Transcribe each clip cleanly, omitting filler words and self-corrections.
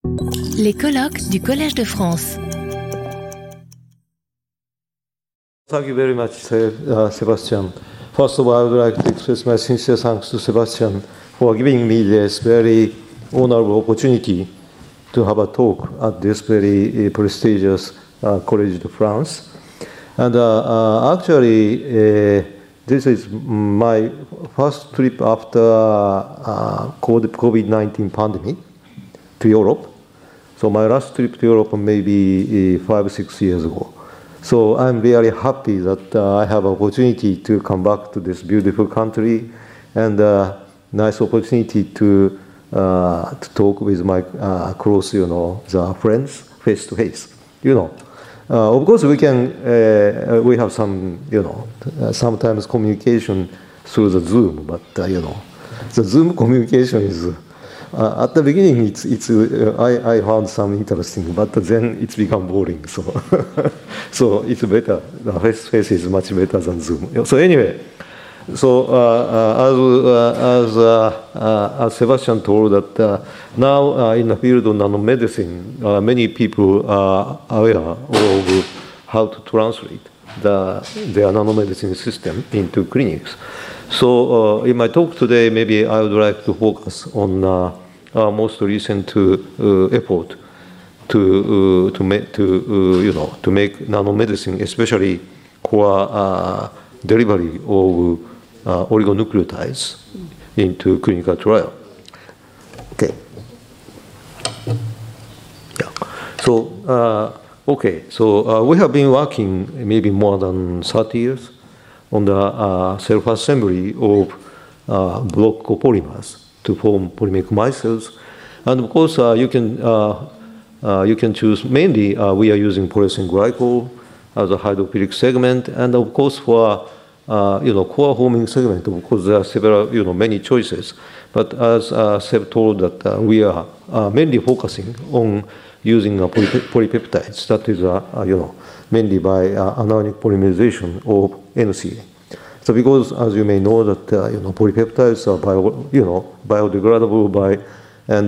Les colloques du Collège de France. Thank you very much, Sebastian. First of all, I would like to express my sincere thanks to Sebastian for giving me this very honorable opportunity to have a talk at this very prestigious Collège de France. And actually, this is my first trip after COVID-19 pandemic to Europe. So my last trip to Europe maybe 5-6 years ago. So I'm really happy that I have an opportunity to come back to this beautiful country and nice opportunity to talk with my close, the friends face to face. Of course, we have some, sometimes communication through the Zoom, but the Zoom communication is at the beginning I found some interesting, but then it's become boring. So so it's better. The face to face is much better than Zoom. So anyway, so as Sebastian told that now in the field of nanomedicine, many people are aware of how to translate their nanomedicine system into clinics. So in my talk today, maybe I would like to focus on our most recent effort to make nanomedicine, especially for delivery of oligonucleotides into clinical trial. Okay. Yeah. So we have been working maybe more than 30 years on the self-assembly of block copolymers to form polymeric micelles, and of course you can choose. Mainly we are using polyethylene glycol as a hydrophilic segment, and of course for core forming segment, of course there are several many choices. But as Seb told that we are mainly focusing on using polypeptides. That is mainly by anionic polymerization of NCA. So because, as you may know, that polypeptides are biodegradable and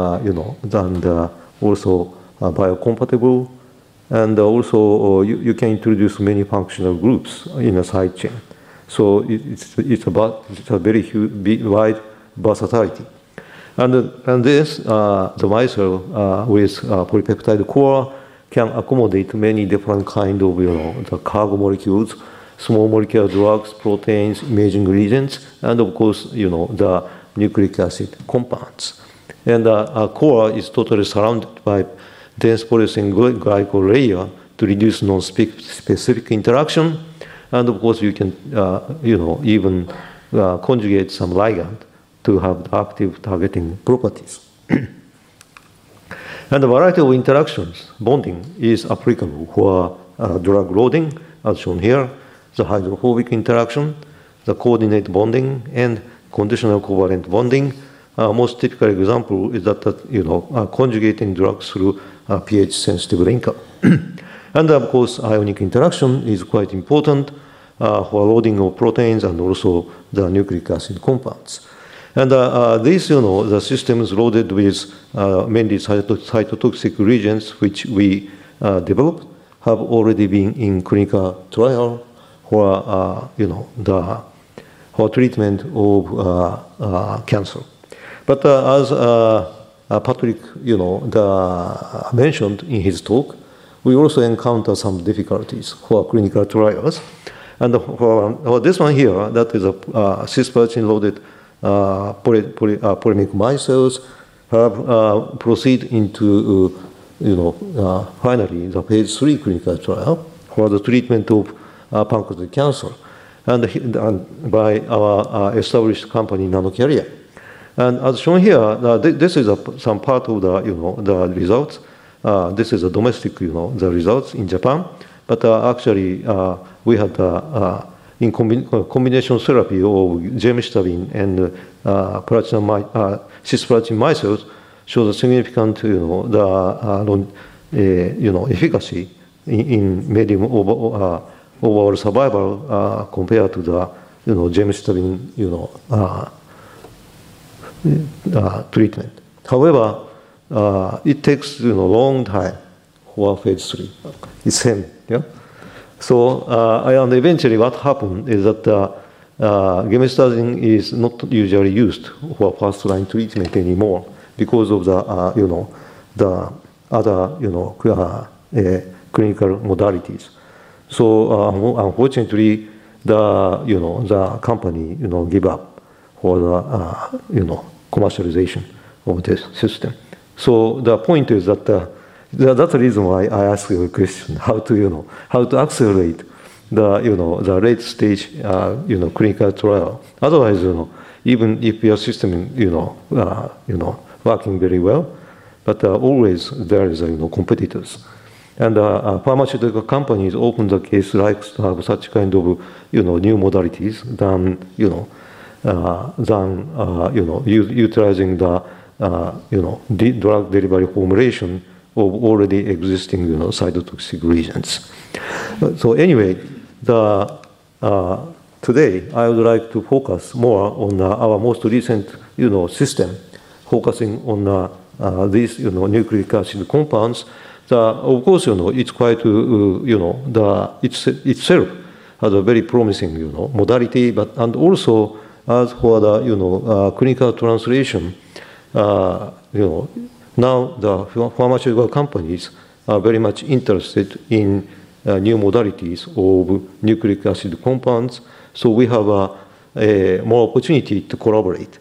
also biocompatible, and also you can introduce many functional groups in a side chain. So it's a very huge, wide versatility. And this the micelle with polypeptide core can accommodate many different kind of the cargo molecules, small molecular drugs, proteins, imaging reagents, and of course, the nucleic acid compounds. And our core is totally surrounded by dense polyethylene glycol layer to reduce non-specific interaction. And of course, you can, even conjugate some ligand to have active targeting properties. And a variety of interactions, bonding, is applicable for drug loading, as shown here. The hydrophobic interaction, the coordinate bonding, and conditional covalent bonding. Most typical example is that conjugating drugs through a pH-sensitive linker. And of course, ionic interaction is quite important for loading of proteins and also the nucleic acid compounds. And these, the systems loaded with mainly cytotoxic reagents, which we developed, have already been in clinical trial for for treatment of cancer. But as Patrick mentioned in his talk, we also encounter some difficulties for clinical trials. And for this one here, that is a cisplatin loaded polymeric micelles have proceed into finally the phase 3 clinical trial for the treatment of pancreatic cancer, and by our established company Nanocarrier. And as shown here, this is some part of the results. This is a domestic the results in Japan, but actually we had in combination therapy of gemcitabine and cisplatin micelles shows a significant efficacy in medium overall survival compared to the gemcitabine treatment. However, it takes long time for phase 3. It's same, yeah. So and eventually, what happened is that gemcitabine is not usually used for first-line treatment anymore because of the the other clinical modalities. So unfortunately, the company give up for the commercialization of this system. So the point is that that's the reason why I ask you a question: how to accelerate the late stage clinical trial. Otherwise, even if your system working very well, but always there is competitors. And pharmaceutical companies often the case likes to have such kind of new modalities than utilizing the drug delivery formulation of already existing cytotoxic regions. So anyway, today I would like to focus more on our most recent system, focusing on these nucleic acid compounds. Of course, it's quite itself has a very promising modality, but and also as for the clinical translation, now the pharmaceutical companies are very much interested in new modalities of nucleic acid compounds. So we have more opportunity to collaborate.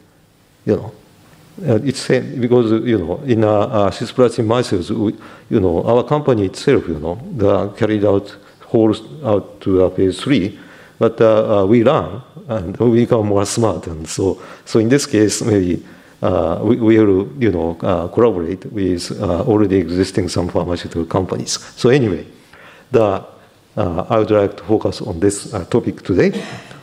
It's because in cisplatin mice, our company itself carried out to phase 3, but we learn and we become more smart, and so in this case maybe we will collaborate with already existing some pharmaceutical companies. So anyway, I would like to focus on this topic today.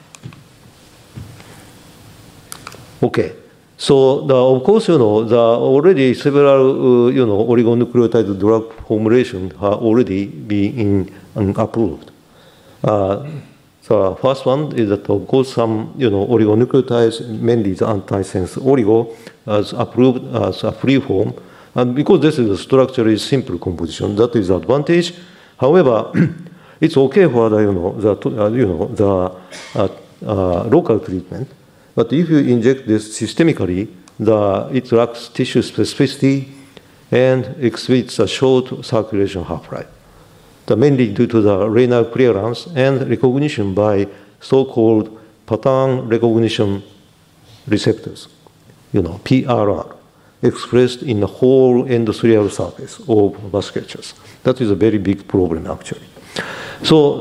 Okay. So of course, already several oligonucleotide drug formulation have already been approved. The first one is that of course some oligonucleotides, mainly the antisense oligo, as approved as a free form, and because this is a structurally simple composition, that is the advantage. However, it's okay for the local treatment. But if you inject this systemically, it lacks tissue specificity and exhibits a short circulation half-life. Mainly due to the renal clearance and recognition by so-called pattern recognition receptors, PRR, expressed in the whole endothelial surface of vasculatures. That is a very big problem, actually. So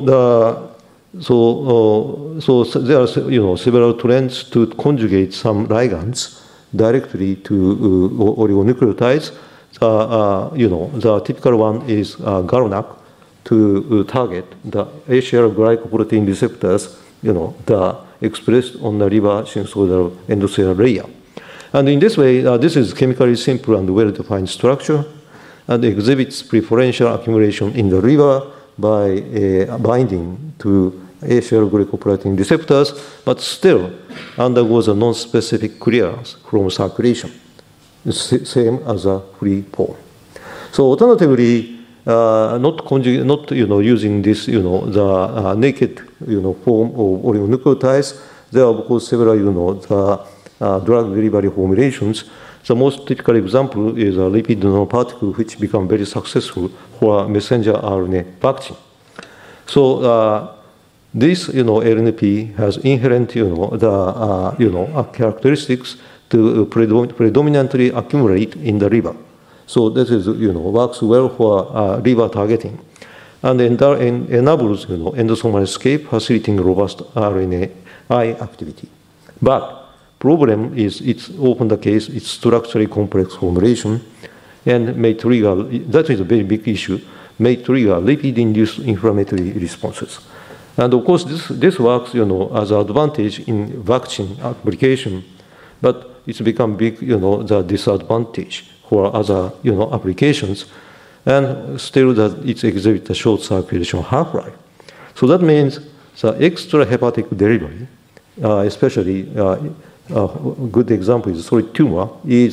there are several trends to conjugate some ligands directly to oligonucleotides. The typical one is GalNAc to target the acyl glycoprotein receptors, expressed on the liver sinusoidal endothelial layer. And in this way, this is chemically simple and well-defined structure, and exhibits preferential accumulation in the liver by binding to acyl glycoprotein receptors, but still undergoes a non-specific clearance from circulation, same as a free form. So alternatively, not using this, the naked, form of oligonucleotides, there are of course several, the drug delivery formulations. The most typical example is a lipid nanoparticle, which become very successful for messenger RNA vaccine. So this, LNP has inherent, characteristics to predominantly accumulate in the liver. So this is, works well for liver targeting, and enables, endosomal escape, facilitating robust RNAi activity. But problem is, it's often the case, it's structurally complex formulation, and may trigger, that is a very big issue, may trigger lipid-induced inflammatory responses. And of course, this works, as an advantage in vaccine application, but it's become big, the disadvantage for other, applications, and still that it exhibits a short circulation half-life. So that means the extrahepatic delivery, especially a good example is solid tumor, is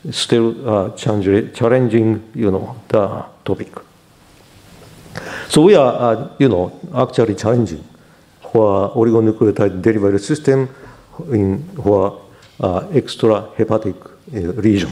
still challenging, the topic. So we are, actually challenging for oligonucleotide delivery system for extrahepatic region.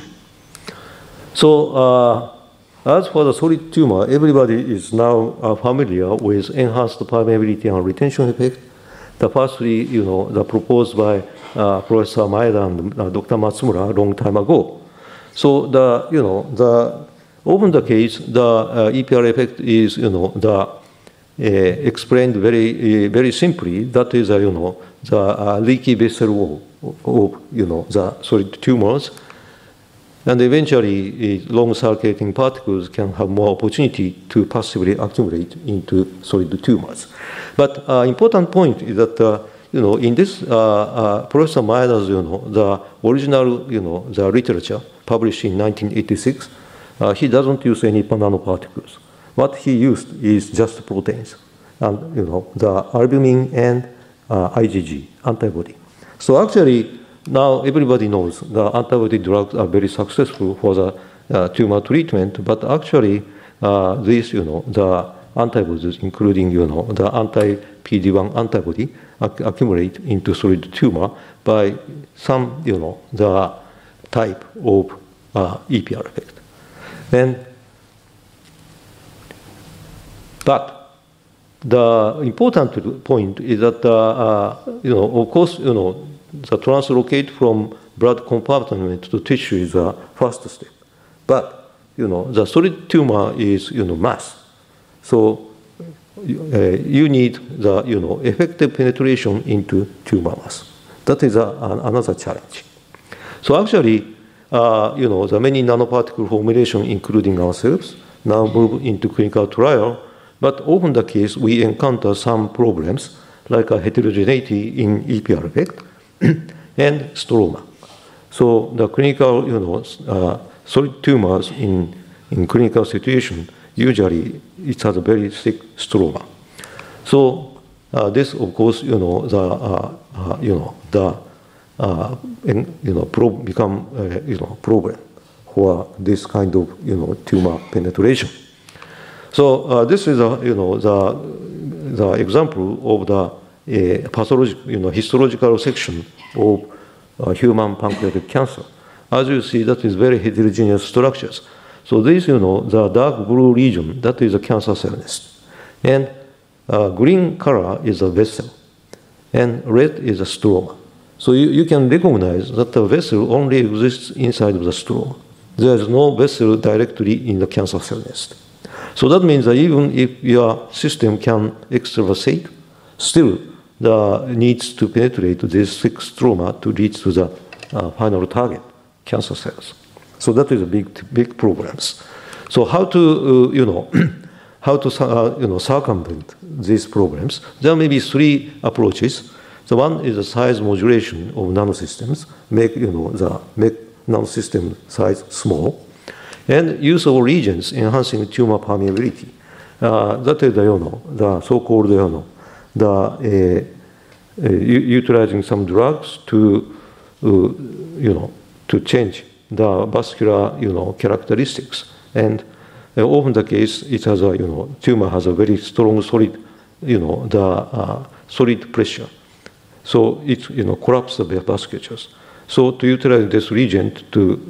So as for the solid tumor, everybody is now familiar with enhanced permeability and retention effect. The first three, the proposed by Professor Maeda and Dr. Matsumura a long time ago. So often the case, the EPR effect is, explained very simply. That is, the leaky vessel wall of, the solid tumors. And eventually, long circulating particles can have more opportunity to passively accumulate into solid tumors. But important point is that, in this, Professor Maeda's, the original, the literature published in 1986, he doesn't use any nanoparticles. What he used is just proteins, and the albumin and IgG antibody. So actually, now everybody knows the antibody drugs are very successful for the tumor treatment, but actually these, the antibodies, including, the anti-PD-1 antibody, accumulate into solid tumor by some, the type of EPR effect. But the important point is that, of course, the translocate from blood compartment to tissue is the first step. But, the solid tumor is, mass. So you need the, effective penetration into tumor mass. That is another challenge. So actually, the many nanoparticle formulation, including ourselves, now move into clinical trial. But often the case, we encounter some problems, like a heterogeneity in EPR effect and stroma. So the clinical, solid tumors in clinical situation, usually it has a very thick stroma. So this, of course, become problem for this kind of tumor penetration. So this is the example of the pathological, histological section of human pancreatic cancer. As you see, that is very heterogeneous structures. So this, the dark blue region, that is a cancer cell nest, and green color is a vessel, and red is a stroma. So you can recognize that the vessel only exists inside of the stroma. There is no vessel directly in the cancer cell nest. So that means that even if your system can extravasate, still the needs to penetrate this thick stroma to reach to the final target, cancer cells. So that is a big problems. So how to how to circumvent these problems? There may be three approaches. So one is the size modulation of nanosystems, make nanosystem size small, and use of reagents enhancing tumor permeability. That is the so-called utilizing some drugs to to change the vascular characteristics, and often the case it has a tumor has a very strong solid solid pressure, so it collapses the vasculatures. So to utilize this reagent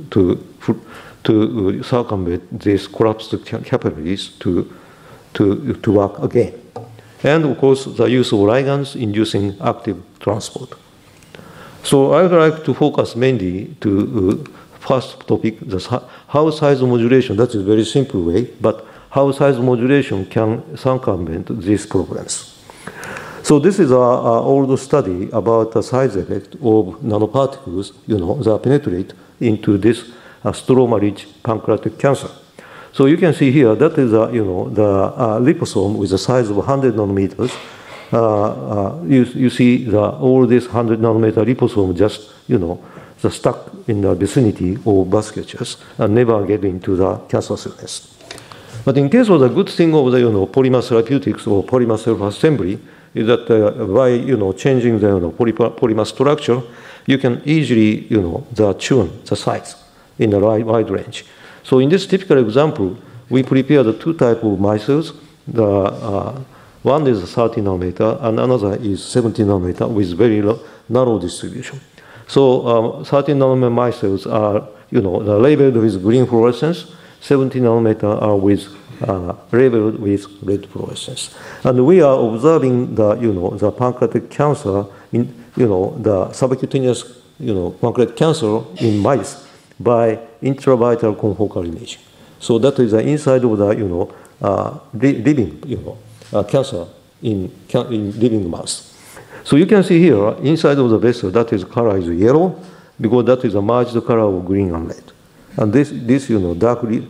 to circumvent these collapsed capillaries to work again. And of course, the use of ligands inducing active transport. So I would like to focus mainly to first topic, how size modulation, that is a very simple way, but how size modulation can circumvent these problems. So this is an old study about the size effect of nanoparticles, that penetrate into this stroma-rich pancreatic cancer. So you can see here that is the liposome with a size of 100 nanometers. You see all this 100 nanometer liposome just stuck in the vicinity of vasculatures and never get into the cancer cell nest. But in case of the good thing of the polymer therapeutics or polymer self-assembly is that by changing the polymer structure, you can easily tune the size. in a wide range. So in this typical example, we prepare the two types of micelles. One is 30 nanometer, and another is 70 nanometer with very narrow distribution. So 30 nanometer micelles are, labeled with green fluorescence. 70 nanometer are labeled with red fluorescence. And we are observing the pancreatic cancer in, the subcutaneous, pancreatic cancer in mice by intravital confocal imaging. So that is the inside of the, living, cancer in living mouse. So you can see here, inside of the vessel, that is color is yellow, because that is a merged color of green and red. And this darkly,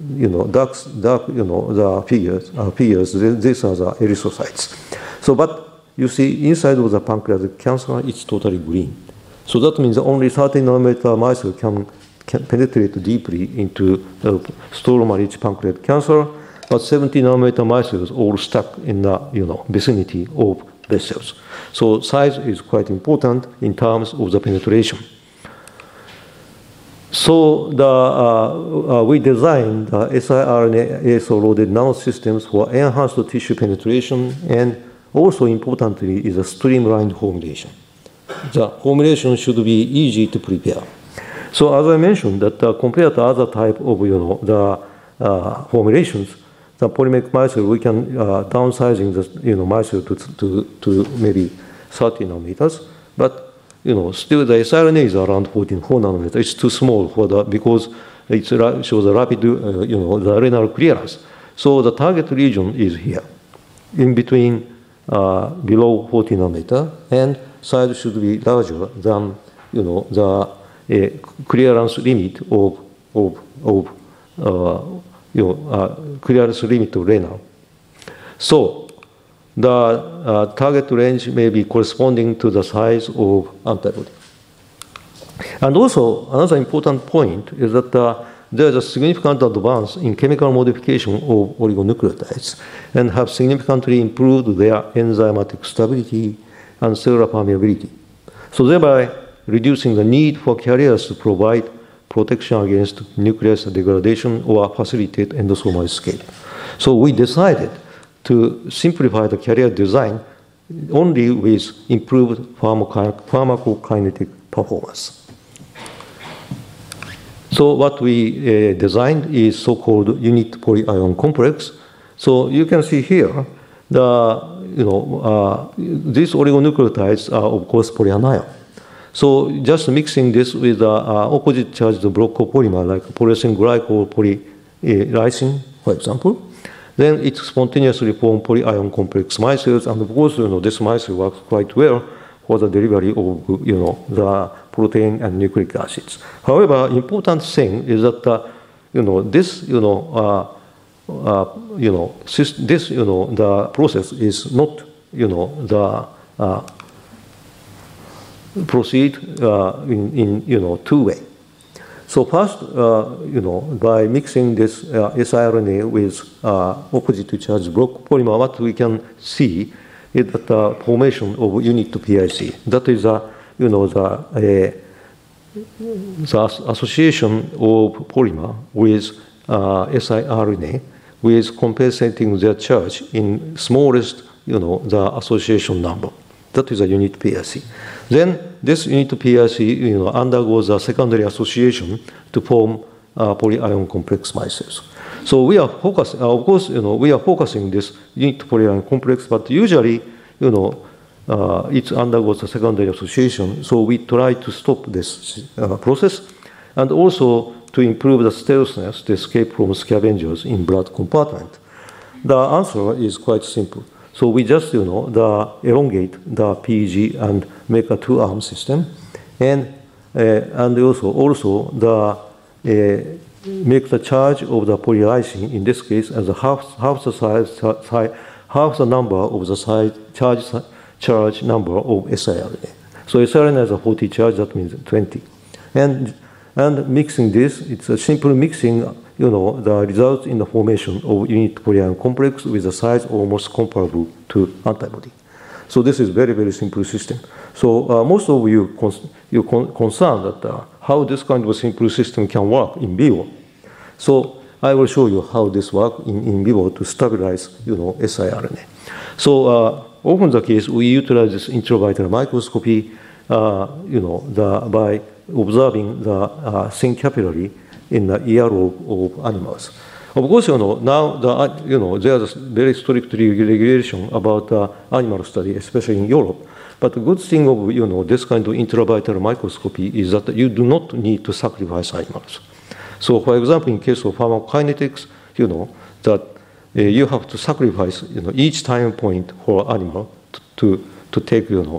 the figures, these are the erythrocytes. So, but you see, inside of the pancreatic cancer, it's totally green. So that means only 30 nanometer mice can penetrate deeply into the stroma-rich pancreatic cancer, but 70 nanometer mice are all stuck in the vicinity of vessels. So size is quite important in terms of the penetration. So we designed the siRNA ASO-loaded nanosystems for enhanced tissue penetration, and also importantly is a streamlined formulation. The formulation should be easy to prepare. So as I mentioned, that compared to other type of the formulations, the polymeric micelle, we can downsizing the micelle to maybe 30 nanometers, but still the siRNA is around 4 nanometers. It's too small because it shows a rapid the renal clearance. So the target region is here, in between below 40 nanometer, and size should be larger than the clearance limit of clearance limit of renal. So the target range may be corresponding to the size of antibody. And also, another important point is that there is a significant advance in chemical modification of oligonucleotides and have significantly improved their enzymatic stability and cellular permeability. So thereby reducing the need for carriers to provide protection against nucleus degradation or facilitate endosomal escape. So we decided to simplify the carrier design only with improved pharmacokinetic performance. So what we designed is so-called unit polyion complex. So you can see here, these oligonucleotides are of course polyanion. So just mixing this with opposite charged block polymer like polyethylene glycol polylysine, for example, then it spontaneously forms polyion complex micelles, and of course, this micelle works quite well for the delivery of, the protein and nucleic acids. However, important thing is that, the process is not, proceed in two-way. So first, by mixing this siRNA with opposite charged block polymer, what we can see is that the formation of unit PIC. That is the association of polymer with siRNA with compensating their charge in smallest, the association number. That is a unit PIC. Then this unit PIC undergoes a secondary association to form polyion complex micelles. So we are focusing, of course, we are focusing this unit polyion complex, but usually, it undergoes a secondary association. So we try to stop this process, and also to improve the stealthiness to escape from scavengers in blood compartment. The answer is quite simple. So we just, elongate the PEG and make a two-arm system, and also make the charge of the polylysine in this case as half the number of the charge number of siRNA. So siRNA has a 40 charge, that means 20, and mixing this, it's a simple mixing. The results in the formation of unit polyion complex with a size almost comparable to antibody. So this is very, very simple system. So most of you concerned that how this kind of a simple system can work in vivo. So I will show you how this works in vivo to stabilize, siRNA. So often the case, we utilize this intravitreal microscopy, by observing the thin capillary in the ear of animals. Of course, now there's very strict regulation about animal study, especially in Europe. But the good thing of this kind of intravitreal microscopy is that you do not need to sacrifice animals. So, for example, in case of pharmacokinetics, that you have to sacrifice each time point for animal to take your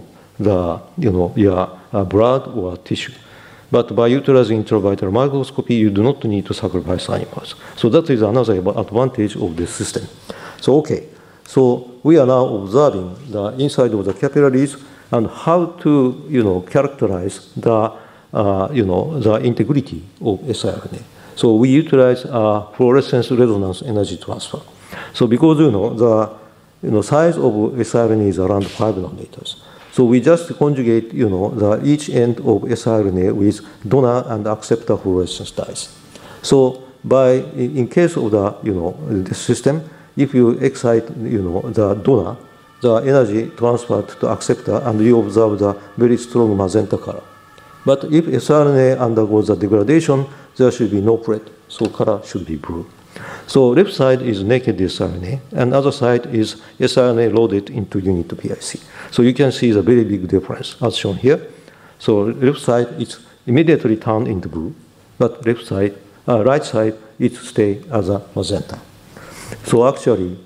blood or tissue. But by utilizing intravitreal microscopy, you do not need to sacrifice animals. So that is another advantage of this system. So, okay. So we are now observing the inside of the capillaries and how to, characterize the, the integrity of siRNA. So we utilize fluorescence resonance energy transfer. So because, the size of siRNA is around 5 nanometers. So we just conjugate, each end of siRNA with donor and acceptor fluorescence dyes. So in case of this system, if you excite, the donor, the energy transferred to acceptor, and you observe the very strong magenta color. But if siRNA undergoes the degradation, there should be no plate, so color should be blue. So left side is naked siRNA, and other side is siRNA loaded into unit PIC. So you can see the very big difference as shown here. So left side is immediately turned into blue, but right side it stays as a magenta. So actually,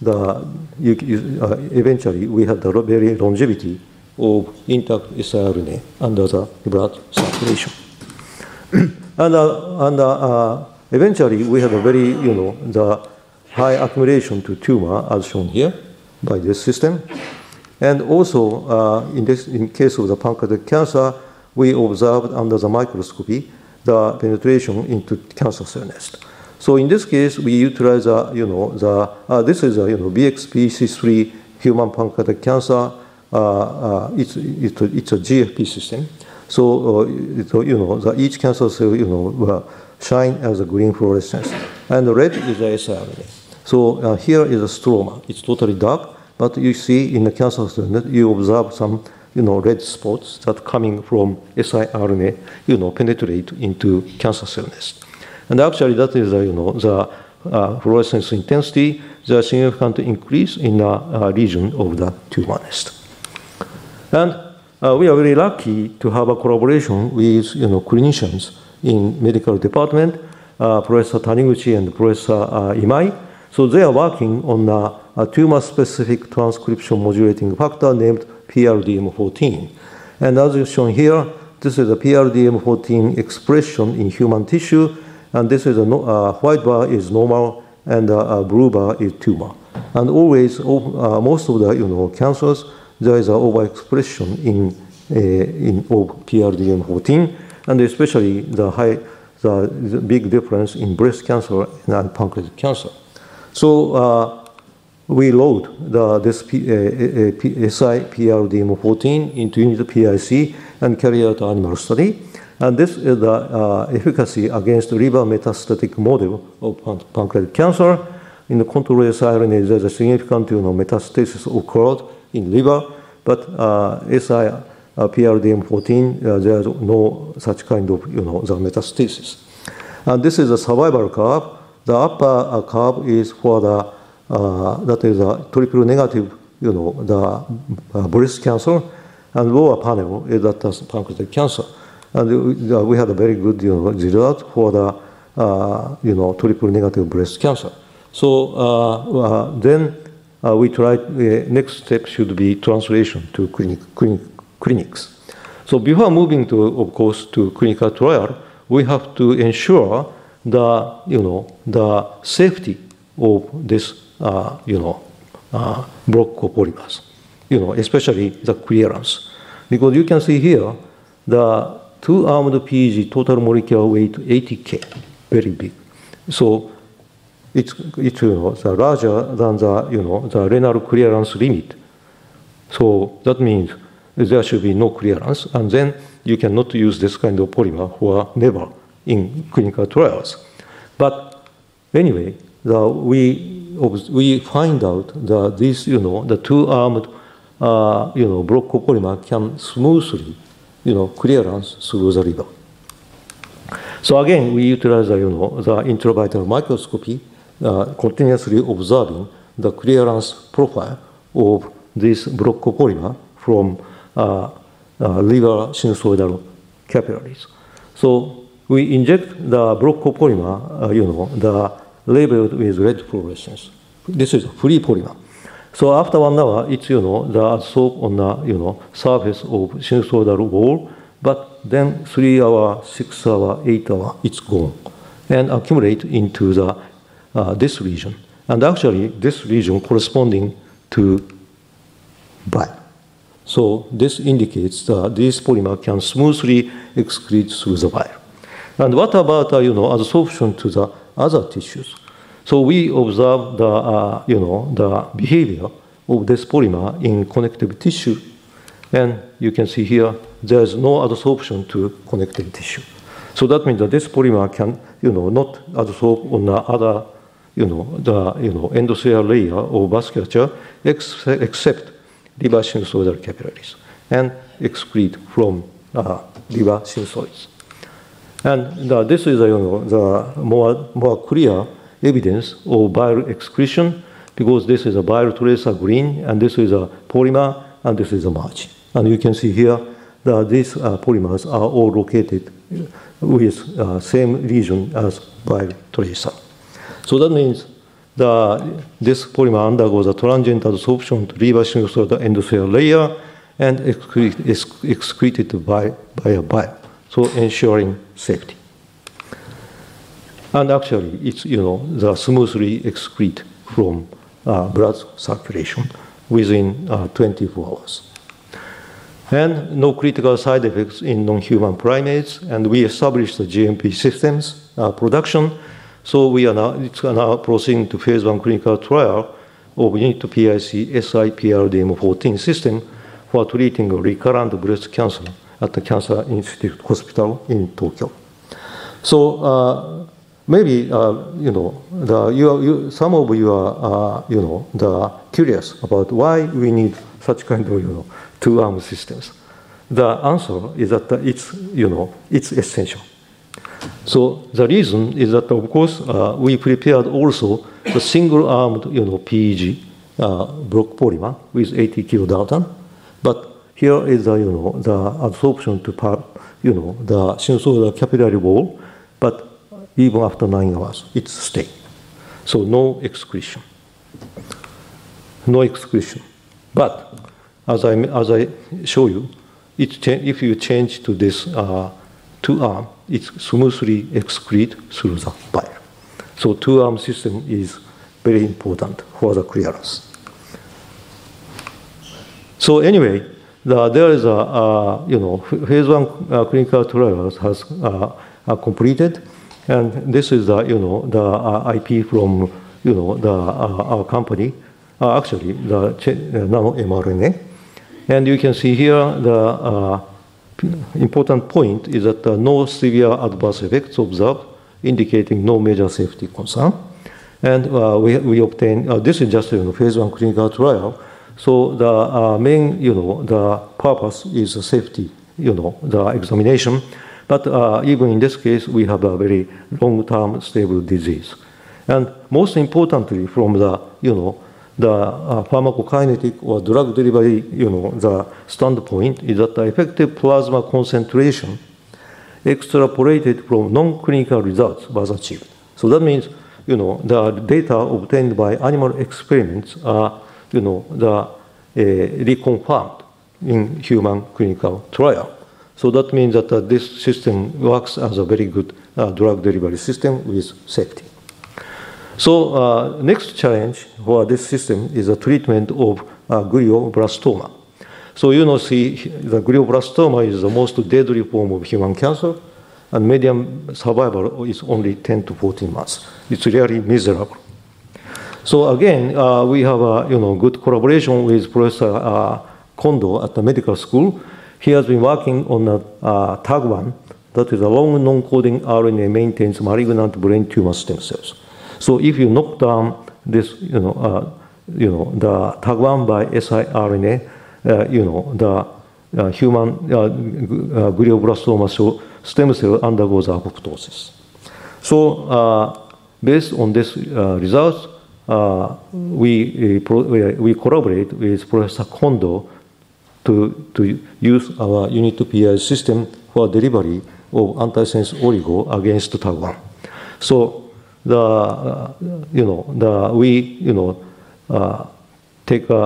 eventually we have the very longevity of intact siRNA under the blood circulation. and eventually we have a very, the high accumulation to tumor as shown here by this system. And also, in case of the pancreatic cancer, we observed under the microscopy the penetration into cancer cell nest. So in this case, we utilize, this is a, BXPC3 human pancreatic cancer. It's a GFP system. So, each cancer cell, shine as a green fluorescence. And the red is the siRNA. So here is a stroma. It's totally dark, but you see in the cancer cell net, you observe some, red spots that coming from siRNA, penetrate into cancer cell nest. And actually, that is, the fluorescence intensity, the significant increase in the region of the tumor nest. And we are very lucky to have a collaboration with, clinicians in medical department, Professor Taniguchi and Professor Imai. So they are working on a tumor-specific transcription modulating factor named PRDM14. And as is shown here, this is a PRDM14 expression in human tissue. And this is a white bar is normal, and a blue bar is tumor. And always, most of the cancers, there is an overexpression in PRDM14, and especially the big difference in breast cancer and pancreatic cancer. So we load this PRDM14 into unit PIC and carry out animal study. And this is the efficacy against liver metastatic model of pancreatic cancer. In the control siRNA, there's a significant metastasis occurred in liver, but PRDM14, there's no such kind of the metastasis. And this is a survival curve. The upper curve is for the that is a triple negative, the breast cancer, and lower panel is that pancreatic cancer. And we had a very good result for the triple negative breast cancer. So then we tried, next step should be translation to clinics. So before moving to, of course, to clinical trial, we have to ensure the safety of this blockopolymers, especially the clearance. Because you can see here, the two-armed PEG total molecular weight 80K, very big. So it's larger than the renal clearance limit. So that means there should be no clearance, and then you cannot use this kind of polymer for never in clinical trials. But anyway, we find out that this, the two-armed, block copolymer can smoothly, clearance through the liver. So again, we utilize, the intravitreal microscopy, continuously observing the clearance profile of this block copolymer from liver sinusoidal capillaries. So we inject the block copolymer, the labeled with red fluorescence. This is free polymer. So after 1 hour, it's, the adsorb on the, surface of sinusoidal wall, but then 3 hour, 6 hour, 8 hour, it's gone and accumulate into the, this region. And actually, this region corresponding to bile. So this indicates that this polymer can smoothly excrete through the bile. And what about, adsorption to the other tissues? So we observe the, the behavior of this polymer in connective tissue. And you can see here, there's no adsorption to connective tissue. So that means that this polymer can, not adsorb on the other, the, endothelial layer of vasculature, except liver sinusoidal capillaries, and excrete from liver sinusoids. And this is, the more clear evidence of bile excretion, because this is a bile tracer green, and this is a polymer, and this is a margin. And you can see here that these polymers are all located with same region as bile tracer. So that means this polymer undergoes a transient adsorption to liver sinusoidal endothelial layer and excreted by a bile, so ensuring safety. And actually, it's, the smoothly excrete from blood circulation within 24 hours. And no critical side effects in non-human primates, and we established the GMP systems production. So we are now proceeding to phase 1 clinical trial of UNIT-PIC SI-PRDM14 system for treating recurrent breast cancer at the Cancer Institute Hospital in Tokyo. So maybe, some of you are, curious about why we need such kind of, two-arm systems. The answer is that it's essential. So the reason is that, of course, we prepared also the single-armed, PEG block polymer with 80 kilodalton, but here is the, the adsorption to the sinusoidal capillary wall, but even after 9 hours, it's staying. So no excretion. No excretion. But as I show you, if you change to this two-arm, it smoothly excrete through the bile. So two-arm system is very important for the clearance. So anyway, there is a, phase 1 clinical trials has completed, and this is the, the IP from, our company, actually the nano mRNA. And you can see here the important point is that no severe adverse effects observed, indicating no major safety concern. And we obtained, this is just phase 1 clinical trial. So the main, the purpose is safety, the examination. But even in this case, we have a very long-term stable disease. And most importantly, from the, the pharmacokinetic or drug delivery, the standpoint is that the effective plasma concentration extrapolated from non-clinical results was achieved. So that means, the data obtained by animal experiments are, reconfirmed in human clinical trial. So that means that this system works as a very good drug delivery system with safety. So next challenge for this system is the treatment of glioblastoma. So see the glioblastoma is the most deadly form of human cancer, and median survival is only 10 to 14 months. It's really miserable. So again, we have a good collaboration with Professor Kondo at the medical school. He has been working on a TAG1, that is a long non-coding RNA maintains malignant brain tumor stem cells. So if you knock down this, the TAG1 by siRNA, the human glioblastoma stem cell undergoes apoptosis. So based on this results, we collaborate with Professor Kondo to use our UNIT-PI system for delivery of antisense oligo against TAG1. So we take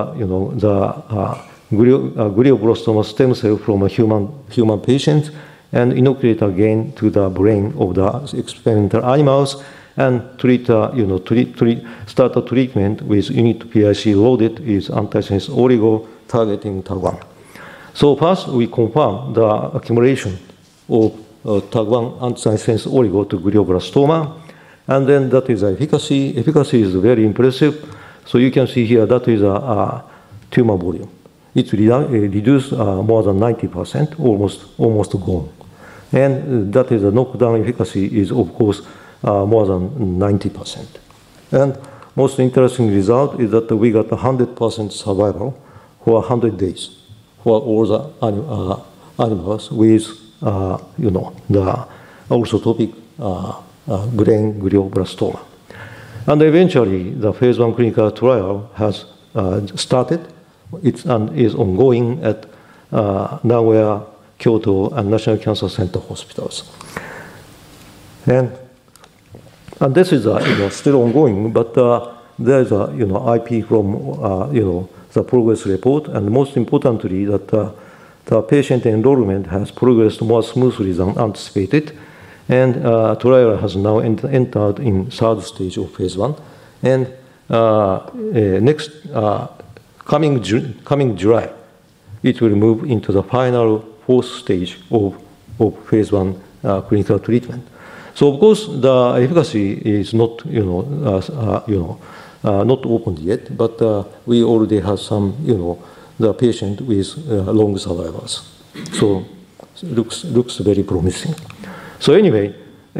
glioblastoma stem cell from a human patient and inoculate again to the brain of the experimental animals and start a treatment with UNIT-PIC loaded with antisense oligo targeting TAG1. So first we confirm the accumulation of TAG1 antisense oligo to glioblastoma, and then that is efficacy. Efficacy is very impressive. So you can see here that is a tumor volume. It's reduced more than 90%, almost gone. And that is a knockdown efficacy is of course more than 90%. And most interesting result is that we got 100% survival for 100 days for all the animals with the orthotopic brain glioblastoma. And eventually the phase 1 clinical trial has started. It is ongoing at Nagoya, Kyoto, and National Cancer Center hospitals. And this is still ongoing, but there is a IP from the progress report, and most importantly that the patient enrollment has progressed more smoothly than anticipated, and trial has now entered in third stage of phase 1, and next coming July, it will move into the final fourth stage of phase 1 clinical treatment. So of course the efficacy is not not opened yet, but we already have some the patient with long survivals. So looks very promising. So anyway,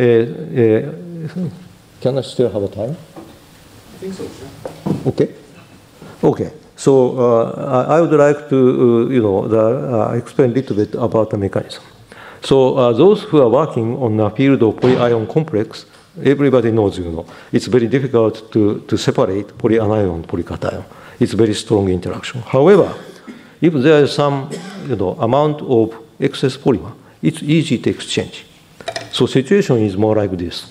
can I still have a time? I think so. Okay. Okay. So I would like to explain a little bit about the mechanism. So those who are working on the field of polyion complex, everybody knows, it's very difficult to separate polyanion, polycation. It's very strong interaction. However, if there is some amount of excess polymer, it's easy to exchange. So situation is more like this.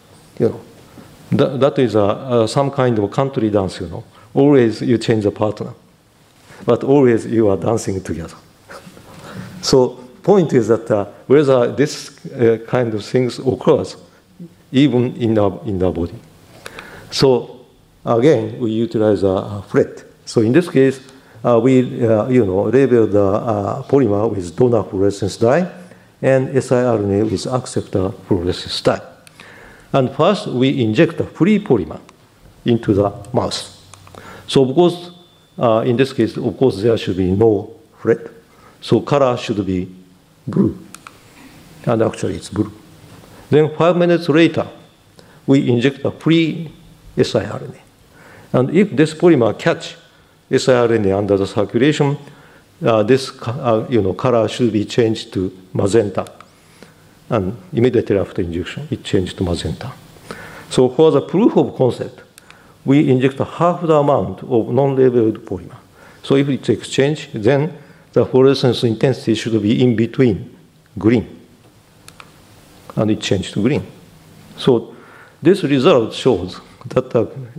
That is some kind of country dance. Always you change the partner, but always you are dancing together. So point is that whether this kind of things occurs even in the body. So again, we utilize a FRET. So in this case, we label the polymer with donor fluorescence dye and siRNA with acceptor fluorescence dye. And first, we inject the free polymer into the mouse. So of course, in this case, of course, there should be no FRET. So color should be blue. And actually, it's blue. Then 5 minutes later, we inject a free siRNA. And if this polymer catch siRNA under the circulation, this color should be changed to magenta. And immediately after injection, it changed to magenta. So for the proof of concept, we inject half the amount of non-labeled polymer. So if it's exchanged, then the fluorescence intensity should be in between green. And it changed to green. So this result shows that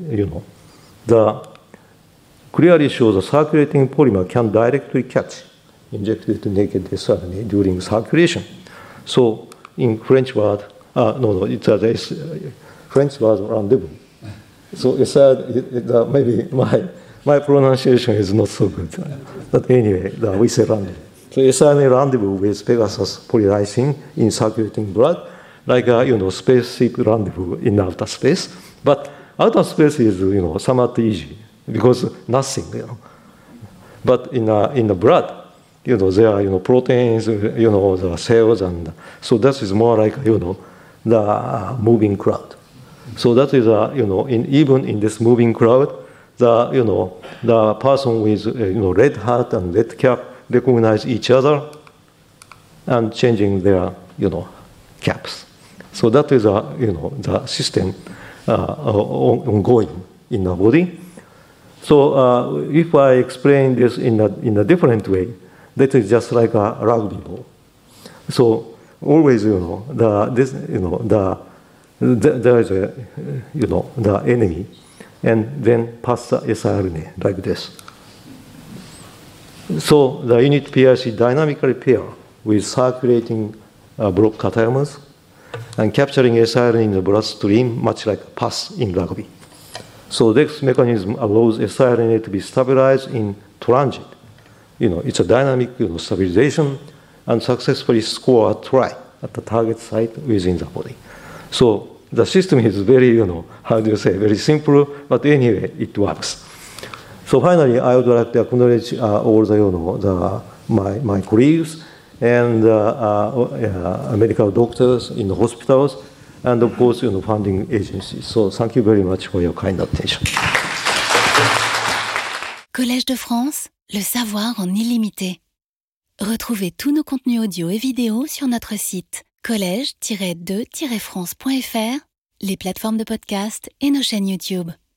clearly shows the circulating polymer can directly catch injected naked siRNA during circulation. So in French word, it's a French word rendezvous. So maybe my pronunciation is not so good. But anyway, we say rendezvous. So siRNA rendezvous with Pegasus polylysine in circulating blood, like a spaceship rendezvous in outer space. But outer space is somewhat easy because nothing. But in the blood, there are, proteins, the cells, and so that is more like, the moving crowd. So that is, even in this moving crowd, the person with, red hat and red cap recognize each other and changing their, caps. So that is, the system ongoing in the body. So if I explain this in a different way, that is just like a rugby ball. So always, there is a, the enemy, and then pass the siRNA like this. So the unit PIC dynamically pair with circulating block cationers and capturing siRNA in the bloodstream, much like a pass in rugby. So this mechanism allows siRNA to be stabilized in transit. It's a dynamic stabilization and successfully score a try at the target site within the body. So the system is very, very simple, but anyway, it works. So finally, I would like to acknowledge all the, my colleagues and medical doctors in the hospitals, and of course, funding agencies. So thank you very much for your kind attention. Collège de France, le savoir en illimité. Retrouvez tous nos contenus audio et vidéo sur notre site collège-2-france.fr, les plateformes de podcast et nos chaînes YouTube.